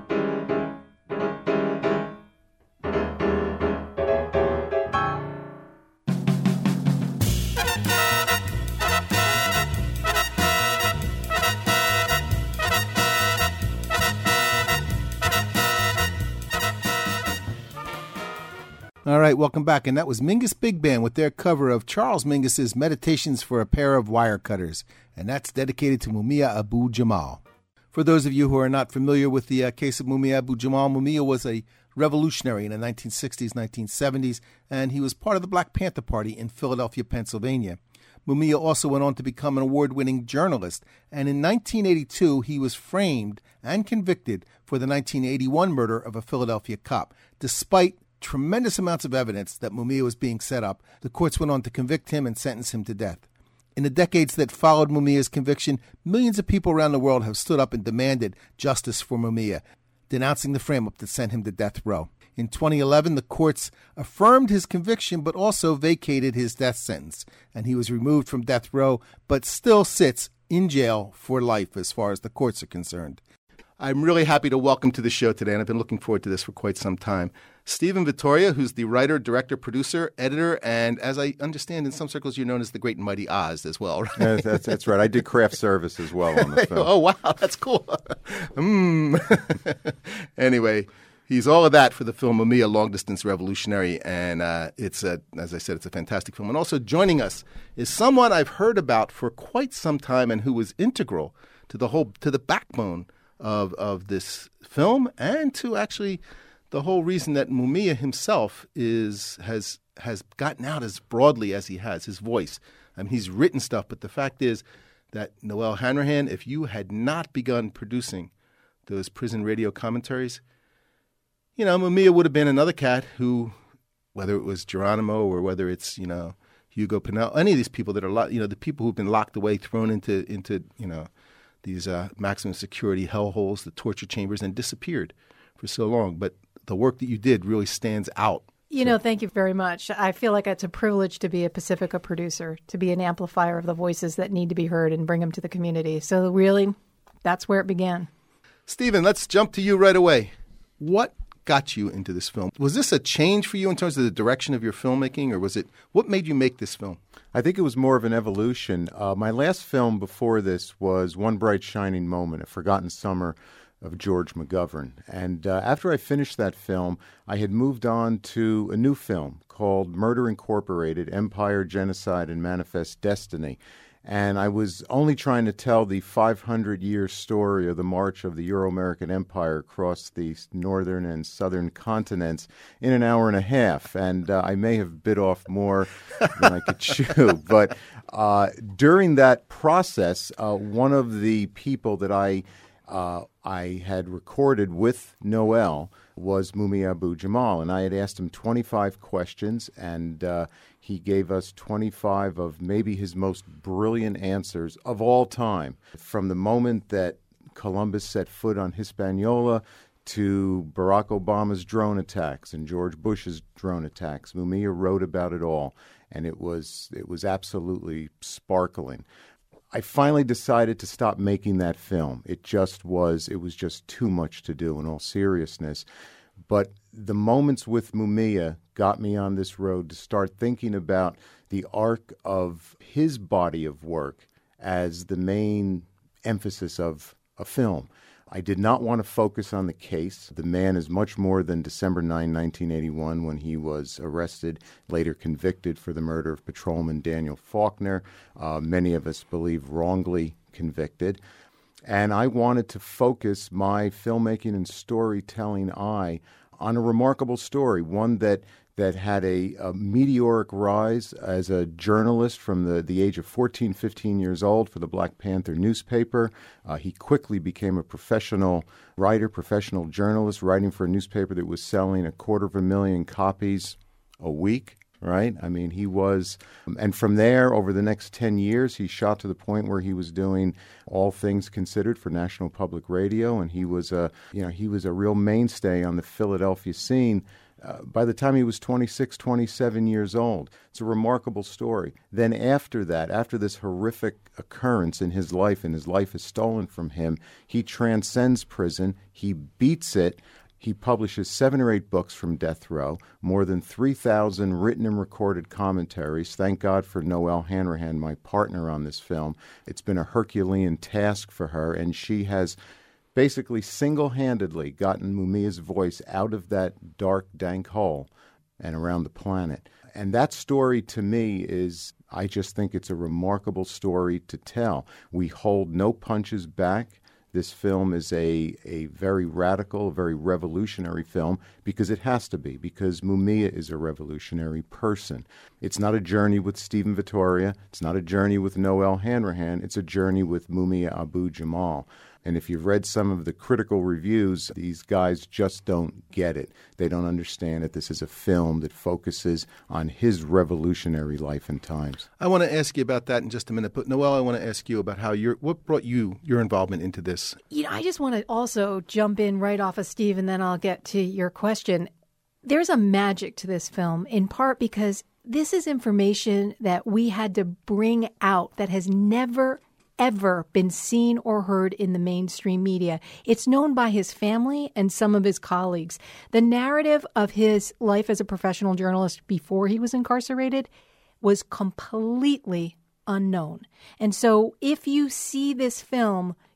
All right, welcome back. And that was Mingus Big Band with their cover of Charles Mingus's Meditations for a Pair of Wire Cutters. And that's dedicated to Mumia Abu-Jamal. For those of you who are not familiar with the uh, case of Mumia Abu-Jamal, Mumia was a revolutionary in the nineteen sixties, nineteen seventies, and he was part of the Black Panther Party in Philadelphia, Pennsylvania. Mumia also went on to become an award-winning journalist, and in nineteen eighty-two, he was framed and convicted for the nineteen eighty-one murder of a Philadelphia cop. Despite tremendous amounts of evidence that Mumia was being set up, the courts went on to convict him and sentence him to death. In the decades that followed Mumia's conviction, millions of people around the world have stood up and demanded justice for Mumia, denouncing the frame-up that sent him to death row. In twenty eleven, the courts affirmed his conviction but also vacated his death sentence, and he was removed from death row but still sits in jail for life as far as the courts are concerned. I'm really happy to welcome to the show today, and I've been looking forward to this for quite some time, Stephen Vittoria, who's the writer, director, producer, editor, and as I understand, in some circles, you're known as the Great and Mighty Oz as well, right? Yeah, that's, that's right. I did craft service as well on the film. Oh, wow, that's cool. mm. Anyway, He's all of that for the film Mumia, Long Distance Revolutionary, and uh, it's, a, as I said, it's a fantastic film. And also joining us is someone I've heard about for quite some time and who was integral to the whole, to the backbone of of this film, and to actually the whole reason that Mumia himself is has has gotten out as broadly as he has. His voice. I mean, he's written stuff, but the fact is that Noel Hanrahan, if you had not begun producing those prison radio commentaries, you know, Mumia would have been another cat who, whether it was Geronimo or whether it's, you know, Hugo Pinell, any of these people that are, lo- you know, the people who've been locked away, thrown into, into you know, these uh, maximum security hellholes, the torture chambers, and disappeared for so long. But the work that you did really stands out. You know, thank you very much. I feel like it's a privilege to be a Pacifica producer, to be an amplifier of the voices that need to be heard and bring them to the community. So really, that's where it began. Stephen, let's jump to you right away. What got you into this film? Was this a change for you in terms of the direction of your filmmaking, or was it, what made you make this film? I think it was more of an evolution. Uh, my last film before this was One Bright Shining Moment, A Forgotten Summer of George McGovern. And uh, after I finished that film, I had moved on to a new film called Murder Incorporated, Empire, Genocide, and Manifest Destiny. And I was only trying to tell the five hundred year story of the march of the Euro-American Empire across the northern and southern continents in an hour and a half. And uh, I may have bit off more than I could chew. But uh, during that process, uh, one of the people that I uh, I had recorded with Noel was Mumia Abu-Jamal. And I had asked him twenty-five questions, and uh, he gave us twenty-five of maybe his most brilliant answers of all time. From the moment that Columbus set foot on Hispaniola to Barack Obama's drone attacks and George Bush's drone attacks, Mumia wrote about it all, and it was it was absolutely sparkling. I finally decided to stop making that film. It just was, it was just too much to do, in all seriousness. But the moments with Mumia got me on this road to start thinking about the arc of his body of work as the main emphasis of a film. I did not want to focus on the case. The man is much more than December ninth, nineteen eighty-one, when he was arrested, later convicted for the murder of Patrolman Daniel Faulkner. Uh, many of us believe wrongly convicted. And I wanted to focus my filmmaking and storytelling eye on a remarkable story, one that that had a, a meteoric rise as a journalist from the, the age of fourteen, fifteen years old for the Black Panther newspaper. Uh, he quickly became a professional writer, professional journalist, writing for a newspaper that was selling a quarter of a million copies a week. Right? I mean, he was, and from there, over the next ten years, he shot to the point where he was doing All Things Considered for National Public Radio, and he was a, you know, he was a real mainstay on the Philadelphia scene. Uh, by the time he was twenty-six, twenty-seven years old. It's a remarkable story. Then after that, after this horrific occurrence in his life, and his life is stolen from him, he transcends prison, he beats it. He publishes seven or eight books from death row, more than three thousand written and recorded commentaries. Thank God for Noel Hanrahan, my partner on this film. It's been a Herculean task for her, and she has basically single-handedly gotten Mumia's voice out of that dark, dank hole and around the planet. And that story, to me, is, I just think it's a remarkable story to tell. We hold no punches back. This film is a, a very radical, very revolutionary film, because it has to be, because Mumia is a revolutionary person. It's not a journey with Stephen Vittoria. It's not a journey with Noel Hanrahan. It's a journey with Mumia Abu-Jamal. And if you've read some of the critical reviews, these guys just don't get it. They don't understand that this is a film that focuses on his revolutionary life and times. I want to ask you about that in just a minute. But Noel, I want to ask you about how your what brought you your involvement into this. You know, I just want to also jump in right off of Steve, and then I'll get to your question. There's a magic to this film, in part because this is information that we had to bring out that has never ever been seen or heard in the mainstream media. It's known by his family and some of his colleagues. The narrative of his life as a professional journalist before he was incarcerated was completely unknown. And so if you see this film,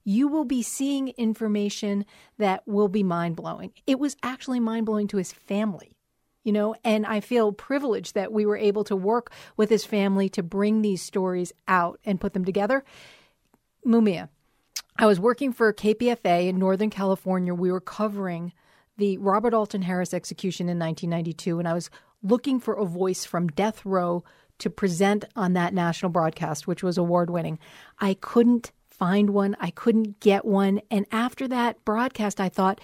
you will be seeing information that will be mind-blowing. It was actually mind-blowing to his family, you know, and I feel privileged that we were able to work with his family to bring these stories out and put them together. Mumia. I was working for K P F A in Northern California. We were covering the Robert Alton Harris execution in nineteen ninety-two, and I was looking for a voice from death row to present on that national broadcast, which was award-winning. I couldn't find one. I couldn't get one. And after that broadcast, I thought,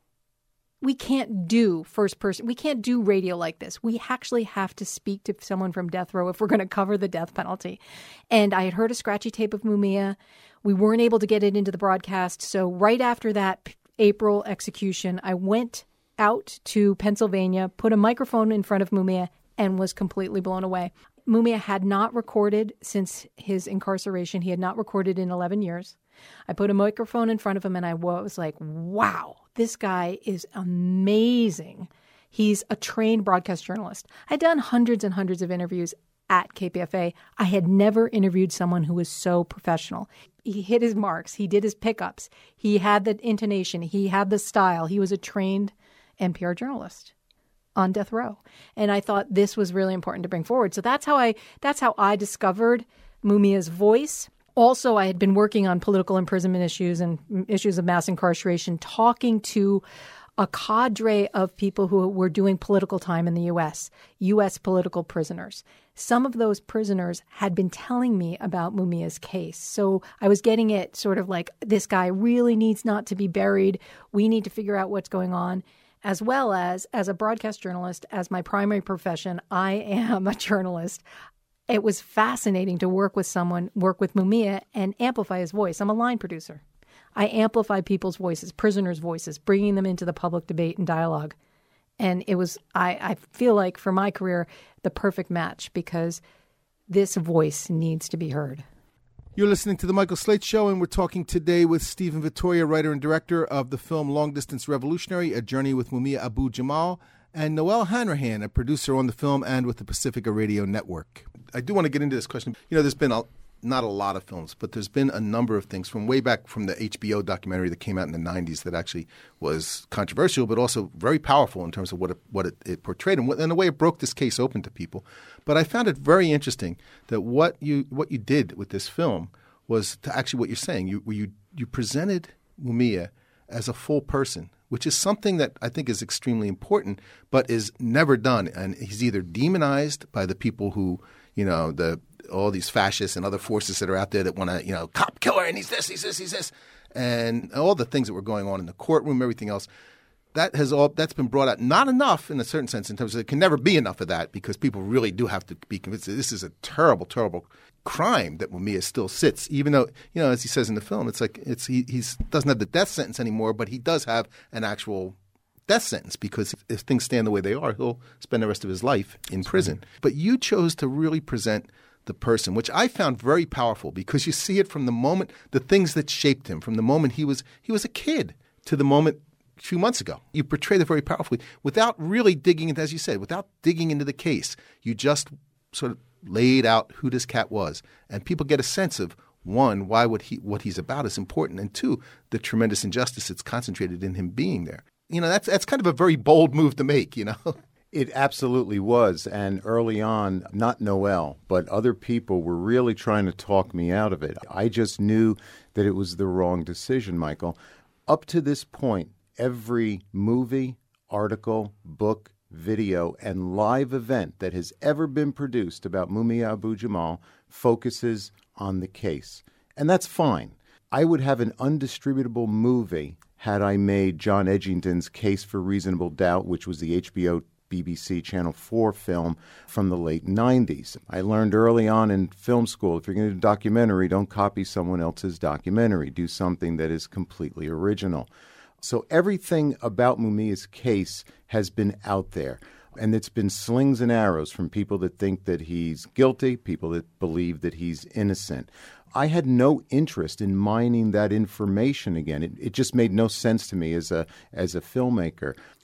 we can't do first person. We can't do radio like this. We actually have to speak to someone from death row if we're going to cover the death penalty. And I had heard a scratchy tape of Mumia. We weren't able to get it into the broadcast. So right after that April execution, I went out to Pennsylvania, put a microphone in front of Mumia, and was completely blown away. Mumia had not recorded since his incarceration. He had not recorded in eleven years. I put a microphone in front of him and I was like, wow, this guy is amazing. He's a trained broadcast journalist. I'd done hundreds and hundreds of interviews at K P F A. I had never interviewed someone who was so professional. He hit his marks. He did his pickups. He had the intonation. He had the style. He was a trained N P R journalist on death row. And I thought this was really important to bring forward. So that's how I that's how I discovered Mumia's voice. Also, I had been working on political imprisonment issues and issues of mass incarceration, talking to a cadre of people who were doing political time in the U S, U S political prisoners. Some of those prisoners had been telling me about Mumia's case. So I was getting it sort of like, this guy really needs not to be buried. We need to figure out what's going on. As well as, as a broadcast journalist, as my primary profession, I am a journalist. It was fascinating to work with someone, work with Mumia, and amplify his voice. I'm a line producer. I amplify people's voices, prisoners' voices, bringing them into the public debate and dialogue. And it was, I, I feel like for my career, the perfect match because this voice needs to be heard. You're listening to The Michael Slate Show, and we're talking today with Stephen Vittoria, writer and director of the film Long Distance Revolutionary, A Journey with Mumia Abu-Jamal, and Noel Hanrahan, a producer on the film and with the Pacifica Radio Network. I do want to get into this question. You know, there's been a, not a lot of films, but there's been a number of things from way back from the H B O documentary that came out in the nineties that actually was controversial, but also very powerful in terms of what it, what it, it portrayed and, what, and the way it broke this case open to people. But I found it very interesting that what you what you did with this film was to actually what you're saying. You you you presented Mumia as a full person, which is something that I think is extremely important, but is never done. And he's either demonized by the people who, you know, the all these fascists and other forces that are out there that want to, you know, cop killer, and he's this, he's this, he's this, and all the things that were going on in the courtroom, everything else. That has all that's been brought out. Not enough in a certain sense, in terms of it can never be enough of that because people really do have to be convinced that this is a terrible, terrible crime that Mumia still sits. Even though, you know, as he says in the film, it's like it's he he's, doesn't have the death sentence anymore, but he does have an actual death sentence because if things stand the way they are, he'll spend the rest of his life in that's prison. Right. But you chose to really present the person, which I found very powerful because you see it from the moment, the things that shaped him, from the moment he was he was a kid to the moment a few months ago. You portrayed it very powerfully without really digging into, as you said, without digging into the case. You just sort of laid out who this cat was. And people get a sense of, one, why would he what he's about is important, and two, the tremendous injustice that's concentrated in him being there. You know, that's that's kind of a very bold move to make, you know. It absolutely was. And early on, not Noel, but other people were really trying to talk me out of it. I just knew that it was the wrong decision, Michael. Up to this point, every movie, article, book, video, and live event that has ever been produced about Mumia Abu-Jamal focuses on the case. And that's fine. I would have an undistributable movie had I made John Edgington's Case for Reasonable Doubt, which was the H B O B B C Channel four film from the late nineties. I learned early on in film school, if you're going to do a documentary, don't copy someone else's documentary. Do something that is completely original. So everything about Mumia's case has been out there. And it's been slings and arrows from people that think that he's guilty, people that believe that he's innocent. I had no interest in mining that information again. It, it just made no sense to me as a as a filmmaker.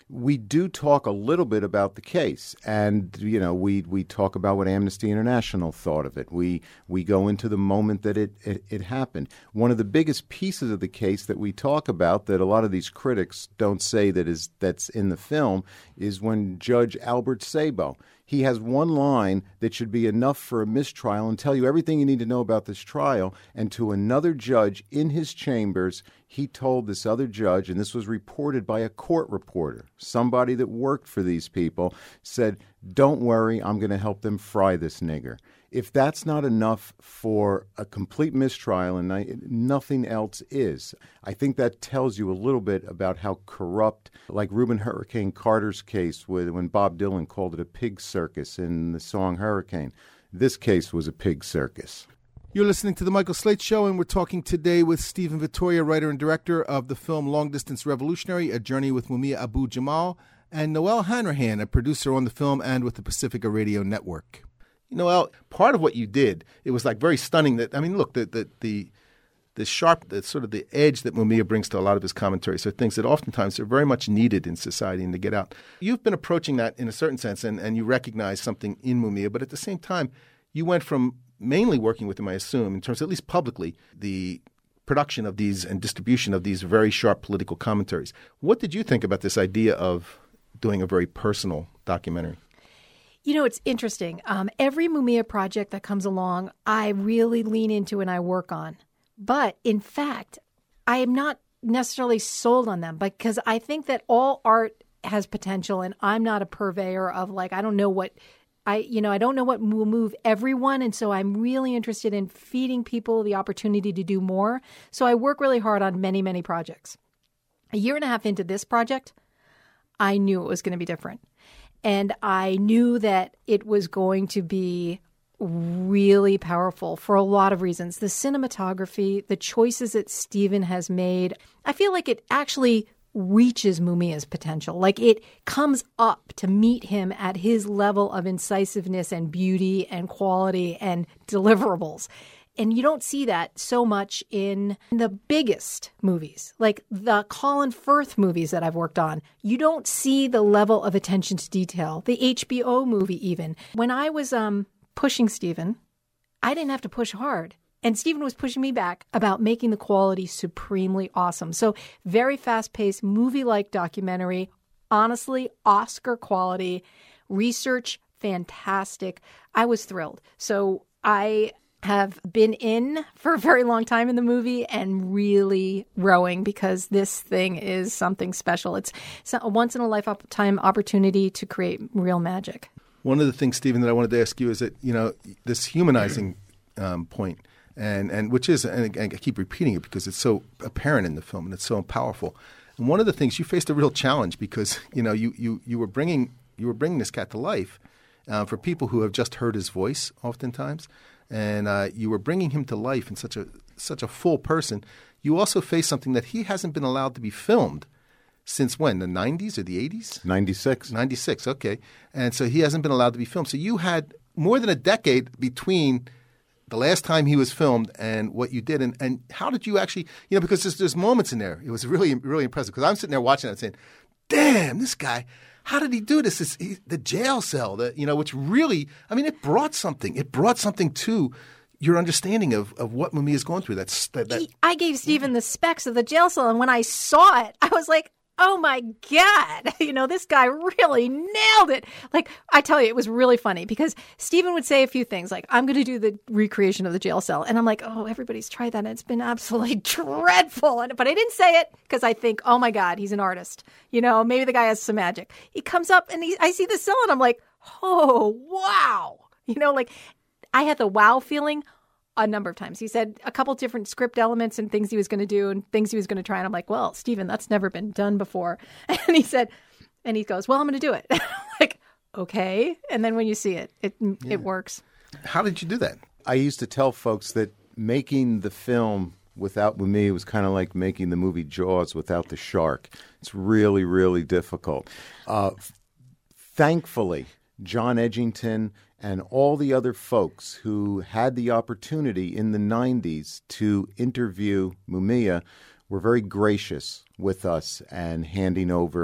we do talk a little bit about the case, and you know, we we talk about what Amnesty International thought of it. We we go into the moment that it, it it happened. One of the biggest pieces of the case that we talk about that a lot of these critics don't say that is that's in the film is when Judge Albert Sabo, he has one line that should be enough for a mistrial and tell you everything you need to know about this trial. And to another judge in his chambers, he told this other judge, and this was reported by a court reporter, somebody that worked for these people, said, "Don't worry, I'm going to help them fry this nigger." If that's not enough for a complete mistrial, and I, nothing else is, I think that tells you a little bit about how corrupt, like Reuben Hurricane Carter's case with, when Bob Dylan called it a pig circus in the song Hurricane. This case was a pig circus. You're listening to The Michael Slate Show, and we're talking today with Stephen Vittoria, writer and director of the film Long Distance Revolutionary, A Journey with Mumia Abu-Jamal, and Noel Hanrahan, a producer on the film and with the Pacifica Radio Network. You know, Al, part of what you did, it was like very stunning that, I mean, look, the the the, the sharp, the sort of the edge that Mumia brings to a lot of his commentaries are things that oftentimes are very much needed in society and to get out. You've been approaching that in a certain sense, and, and you recognize something in Mumia, but at the same time, you went from mainly working with him, I assume, in terms of at least publicly, the production of these and distribution of these very sharp political commentaries. What did you think about this idea of doing a very personal documentary? You know, it's interesting. Um, every Mumia project that comes along, I really lean into and I work on. But in fact, I am not necessarily sold on them because I think that all art has potential, and I'm not a purveyor of like, I don't know what I, you know, I don't know what will move everyone. And so I'm really interested in feeding people the opportunity to do more. So I work really hard on many, many projects. A year and a half into this project, I knew it was going to be different. And I knew that it was going to be really powerful for a lot of reasons. The cinematography, the choices that Stephen has made, I feel like it actually reaches Mumia's potential. Like it comes up to meet him at his level of incisiveness and beauty and quality and deliverables. And you don't see that so much in the biggest movies, like the Colin Firth movies that I've worked on. You don't see the level of attention to detail. The H B O movie even. When I was um, pushing Stephen, I didn't have to push hard. And Stephen was pushing me back about making the quality supremely awesome. So very fast-paced, movie-like documentary, honestly, Oscar quality, research, fantastic. I was thrilled. So I have been in for a very long time in the movie and really rowing because this thing is something special. It's a once-in-a-lifetime opportunity to create real magic. One of the things, Stephen, that I wanted to ask you is that, you know, this humanizing um, point, and, and which is, and I keep repeating it because it's so apparent in the film and it's so powerful. And one of the things, you faced a real challenge because, you know, you, you, you were bringing you were bringing this cat to life uh, for people who have just heard his voice oftentimes. And uh, you were bringing him to life in such a such a full person. You also face something that he hasn't been allowed to be filmed since when? The nineties or the eighties? ninety-six. ninety-six, okay. And so he hasn't been allowed to be filmed. So you had more than a decade between the last time he was filmed and what you did. And, and how did you actually, you know, because there's, there's moments in there. It was really, really impressive because I'm sitting there watching it and saying, damn, this guy, how did he do this? It's, he, the jail cell, the, you know, which really, I mean, it brought something. It brought something to your understanding of, of what Mumia is going through. That's that, that, I gave Stephen the specs of the jail cell, and when I saw it, I was like, oh my God, you know, this guy really nailed it. Like, I tell you, it was really funny because Stephen would say a few things like, I'm going to do the recreation of the jail cell. And I'm like, oh, everybody's tried that. And it's been absolutely dreadful. And, but I didn't say it because I think, oh my God, he's an artist. You know, maybe the guy has some magic. He comes up and he, I see the cell and I'm like, oh, wow. You know, like I had the wow feeling a number of times. He said a couple different script elements and things he was going to do and things he was going to try. And I'm like, well, Stephen, that's never been done before. And he said, and he goes, well, I'm going to do it. And I'm like, okay. And then when you see it, it yeah. it works. How did you do that? I used to tell folks that making the film without Mumia was kind of like making the movie Jaws without the shark. It's really, really difficult. Uh, thankfully, John Edgington and all the other folks who had the opportunity in the nineties to interview Mumia were very gracious with us and handing over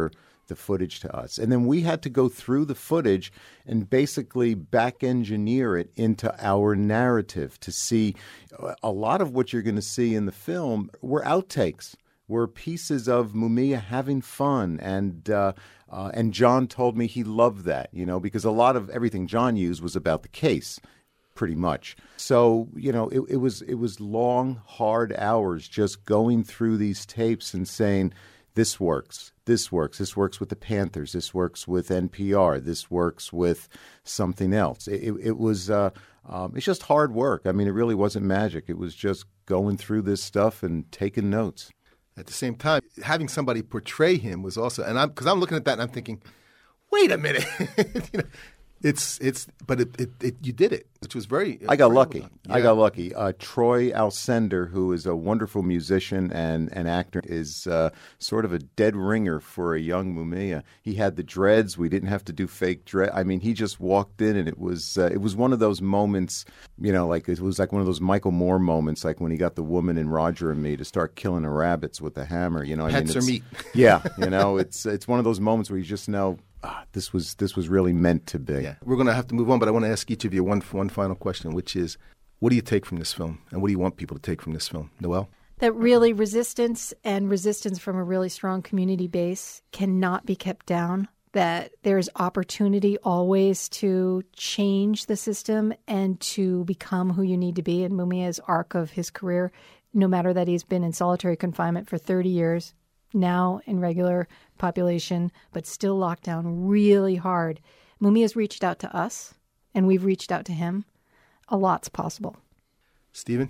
the footage to us. And then we had to go through the footage and basically back-engineer it into our narrative to see a lot of what you're going to see in the film were outtakes, were pieces of Mumia having fun. And uh, uh, and John told me he loved that, you know, because a lot of everything John used was about the case, pretty much. So, you know, it, it was it was long, hard hours just going through these tapes and saying, this works, this works, this works with the Panthers, this works with N P R, this works with something else. It, it, it was, uh, um, it's just hard work. I mean, it really wasn't magic. It was just going through this stuff and taking notes. At the same time, having somebody portray him was also, and I'm, because I'm looking at that and I'm thinking, wait a minute, you know, It's it's, but it, it, it you did it, which was very. I got very lucky. well I got lucky. Uh, Troy Alcindor, who is a wonderful musician and, and actor, is uh, sort of a dead ringer for a young Mumia. He had the dreads. We didn't have to do fake dread. I mean, he just walked in, and it was uh, it was one of those moments, you know, like it was like one of those Michael Moore moments, like when he got the woman in Roger and Me to start killing the rabbits with the hammer. You know, I Pets mean, or meat. Yeah, you know, it's it's one of those moments where you just know. Ah, this was this was really meant to be. Yeah, we're going to have to move on, but I want to ask each of you one one final question, which is, what do you take from this film, and what do you want people to take from this film, Noelle? That really resistance and resistance from a really strong community base cannot be kept down. That there's opportunity always to change the system and to become who you need to be. In Mumia's arc of his career, no matter that he's been in solitary confinement for thirty years. Now in regular population, but still locked down really hard. Mumia's reached out to us, and we've reached out to him. A lot's possible. Stephen?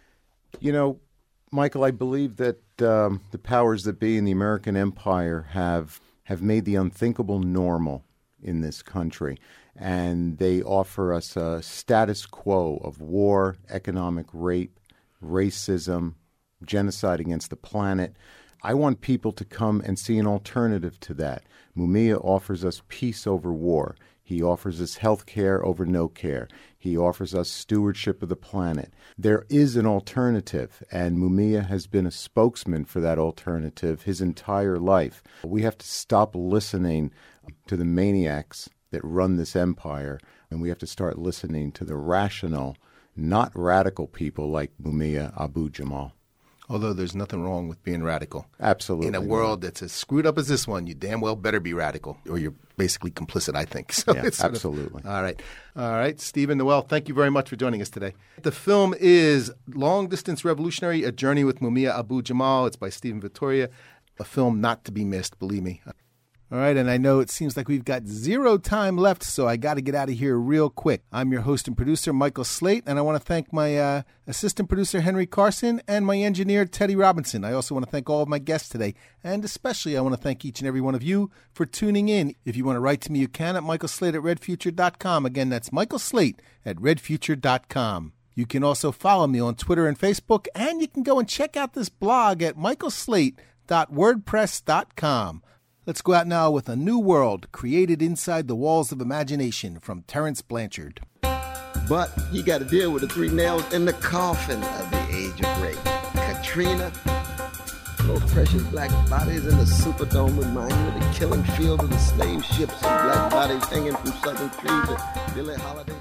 You know, Michael, I believe that um, the powers that be in the American empire have have made the unthinkable normal in this country. And they offer us a status quo of war, economic rape, racism, genocide against the planet. I want people to come and see an alternative to that. Mumia offers us peace over war. He offers us health care over no care. He offers us stewardship of the planet. There is an alternative, and Mumia has been a spokesman for that alternative his entire life. We have to stop listening to the maniacs that run this empire, and we have to start listening to the rational, not radical people like Mumia Abu-Jamal. Although there's nothing wrong with being radical. Absolutely. In a world that's as screwed up as this one, you damn well better be radical, or you're basically complicit, I think. So yeah, it's absolutely. Of, all right. All right. Stephen, Noelle, thank you very much for joining us today. The film is Long Distance Revolutionary, A Journey with Mumia Abu-Jamal. It's by Stephen Vittoria, a film not to be missed, believe me. All right, and I know it seems like we've got zero time left, so I got to get out of here real quick. I'm your host and producer, Michael Slate, and I want to thank my uh, assistant producer, Henry Carson, and my engineer, Teddy Robinson. I also want to thank all of my guests today, and especially I want to thank each and every one of you for tuning in. If you want to write to me, you can at michael slate at red future dot com. Again, that's Michael Slate at red future dot com. You can also follow me on Twitter and Facebook, and you can go and check out this blog at michael slate dot wordpress dot com. Let's go out now with A New World, created inside the walls of imagination, from Terence Blanchard. But you got to deal with the three nails in the coffin of the age of rape. Katrina, those precious black bodies in the Superdome remind you of the killing field of the slave ships and black bodies hanging from southern trees at Billie Holiday.